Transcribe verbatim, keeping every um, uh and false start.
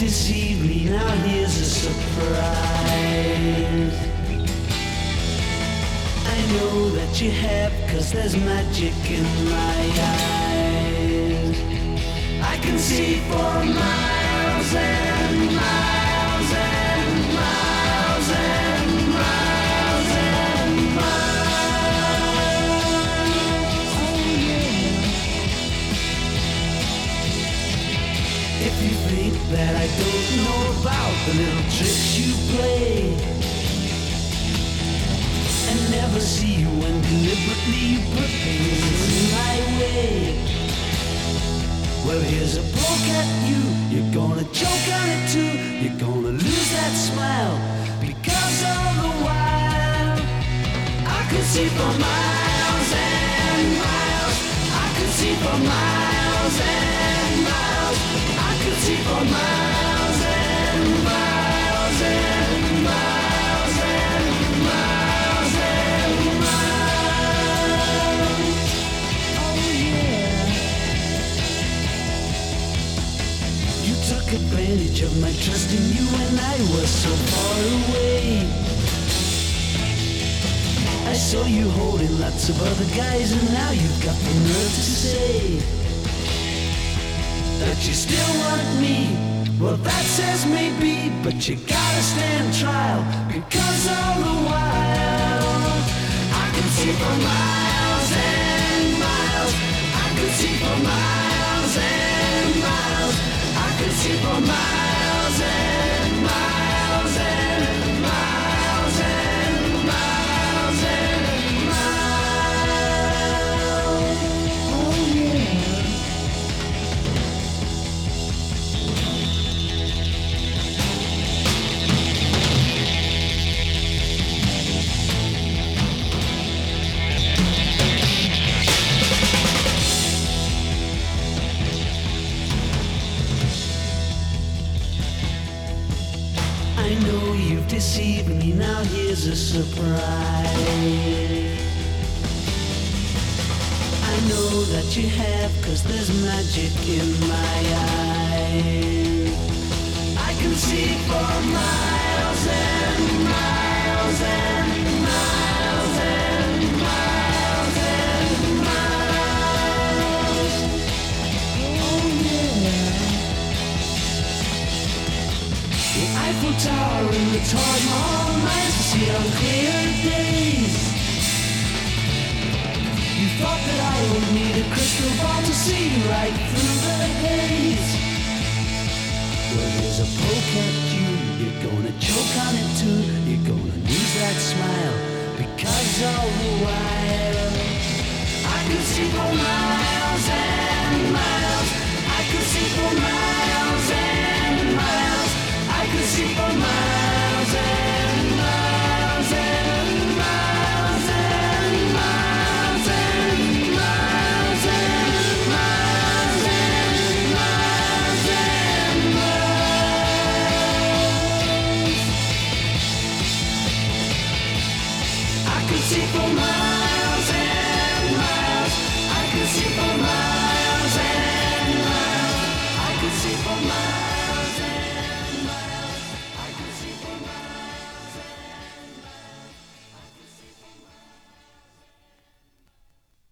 deceived me, now here's a surprise. I know that you have, cause there's magic in my eyes. I can see for miles and miles and miles and miles and miles. Oh yeah. If you think that I don't know about the little tricks you play, and never see you when deliberately you put things in my way, well, here's a poke at you. You're gonna choke on it too. You're gonna lose that smile, because all the while I could see for miles and miles. I could see for miles and miles. I could see for miles and miles and miles and miles and miles. Oh yeah. You took advantage of my trust in you when I was so far away. I saw you holding lots of other guys, and now you've got the nerve to say that you still want me. Well, that says maybe, but you gotta stand trial, because all the while I could see for miles and miles. I could see for miles and miles. I could see for miles and miles and miles and miles and miles. Oh yeah. I know you've deceived me, now here's a surprise. I know that you have, cause there's magic in my eyes. I can see for miles and miles and miles and miles and miles. Oh yeah. The Eiffel Tower and the Taj Mahal, nice to see on clear days. You thought that I would need a crystal ball to see right through the haze. Well, there's a poke at you. You're gonna choke on it too. You're gonna lose that smile, because all the while I could see for miles and miles. I could see for miles and miles. I could see for miles and miles and miles and miles and miles and miles and miles and miles. I could see for miles.